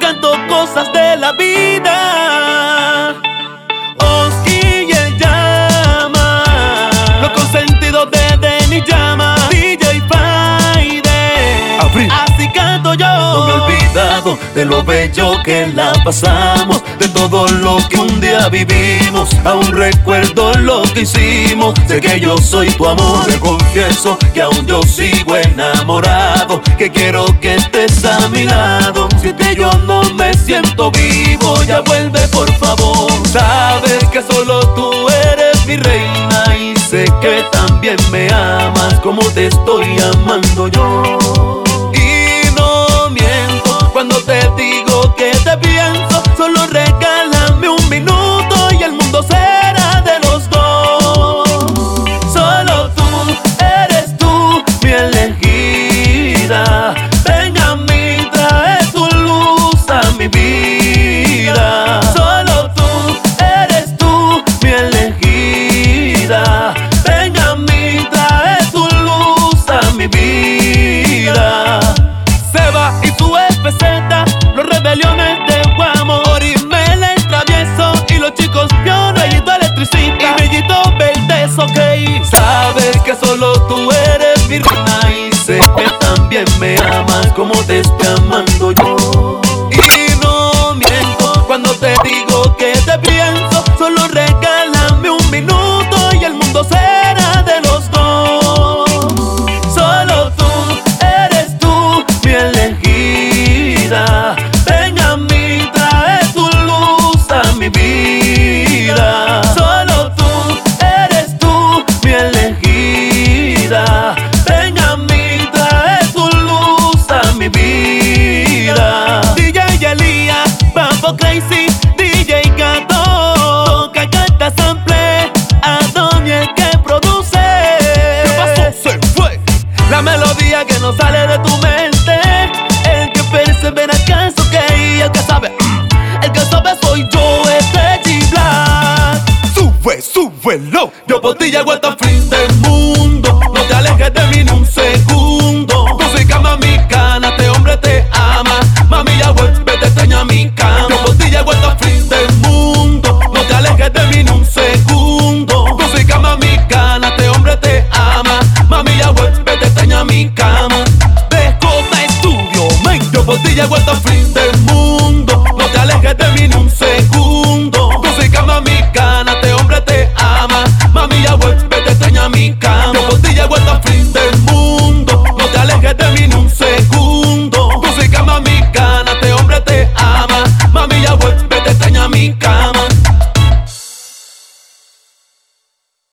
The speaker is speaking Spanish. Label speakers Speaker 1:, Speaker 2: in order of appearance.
Speaker 1: canto cosas de la vida. Oski y el llama, los consentidos de Denny llama, DJ Friday.
Speaker 2: Abril.
Speaker 1: Así canto yo.
Speaker 2: No me he olvidado de lo bello que la pasamos, de todo lo que un día vivimos. Aún recuerdo lo que hicimos. Sé que yo soy tu amor. Te confieso que aún yo sigo enamorado, que quiero que estés a mi lado. Si te yo no me siento vivo, ya vuelve por favor. Sabes que solo tú eres mi reina y sé que también me amas como te estoy amando yo. Y no miento cuando te digo que te pienso. Solo regálame un minuto y el mundo será de los dos. Solo tú eres tú, mi elegida. Ven a mí, trae tu luz a mi vida. Solo tú eres tú, mi elegida. Ven a mí, trae tu luz a mi vida.
Speaker 1: Seba y su FZ, los rebeliones de Guamo, Orimel el travieso y los chicos Piona y tu electricista y Bellito Verdes, ok.
Speaker 2: Sabes que solo tú eres mi reina y sé que también me amas como te estoy amando yo.
Speaker 1: Y no miento cuando te digo que te pienso. Solo regálame un minuto y el mundo será de los dos.
Speaker 2: Solo tú eres tú, mi elegida. Ven a mí, trae tu luz a mi vida. Solo tú eres tú, mi elegida. Ven a mí, trae tu luz a mi vida.
Speaker 1: DJ Elías, Bambo Crazy, DJ Gato, toca, canta, sample, Adonia el que produce.
Speaker 2: ¿Qué pasó? Se fue.
Speaker 1: La melodía que no sale de tu mente, el que persevera alcanza, ok. El que sabe soy yo, este G-Black.
Speaker 2: Sube, súbelo.
Speaker 1: Yo por ti llego hasta el